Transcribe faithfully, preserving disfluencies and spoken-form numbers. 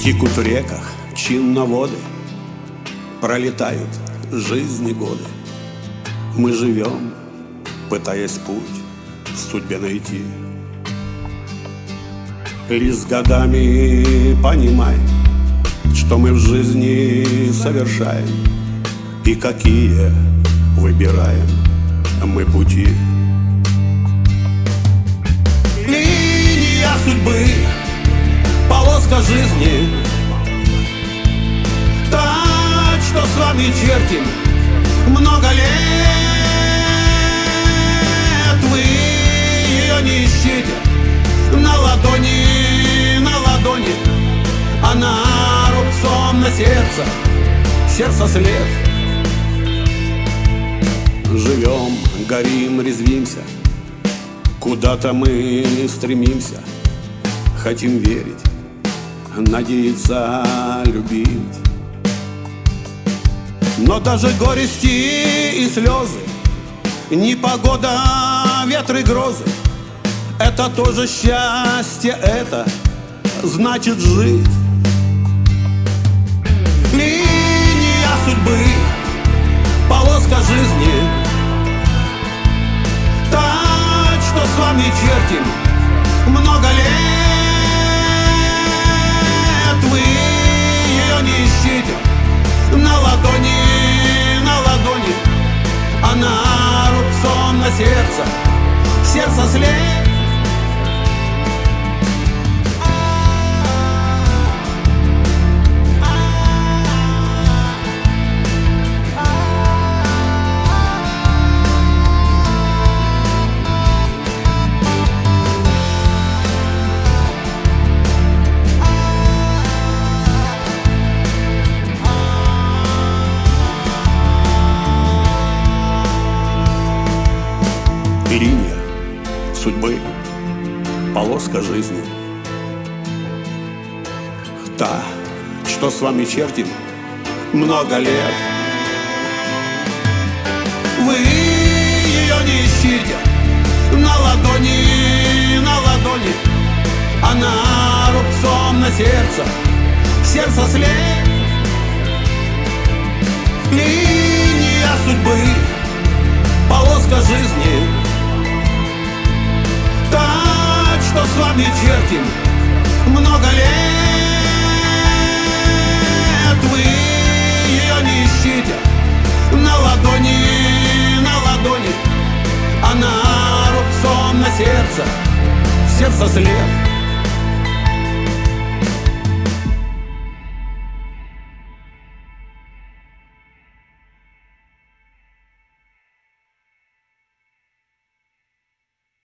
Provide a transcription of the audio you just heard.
Текут в реках чинно воды, пролетают жизни годы. Мы живем, пытаясь путь в судьбе найти. Лишь с годами понимаем, что мы в жизни совершаем и какие выбираем мы пути. Линия судьбы, полоска жизни, та, что с вами чертим много лет. Вы ее не ищите на ладони, на ладони, она рубцом на сердце, сердце след. Живем, горим, резвимся, куда-то мы стремимся, хотим верить, надеяться, любить. Но даже горести и слезы, непогода, ветры, грозы — это тоже счастье, это значит жить. Линия судьбы, полоска жизни, та, что с вами чертим много лет. Вы ее не ищите на ладони, на ладони, она рубцом на сердце, сердце след. Линия судьбы, полоска жизни, та, что с вами чертим много лет. Вы ее не ищите на ладони, на ладони, она рубцом на сердце, сердце след. Линия судьбы, полоска жизни, та, что с вами чертим много лет. Вы ее не ищите на ладони, на ладони, она рубцом на сердце, сердце след.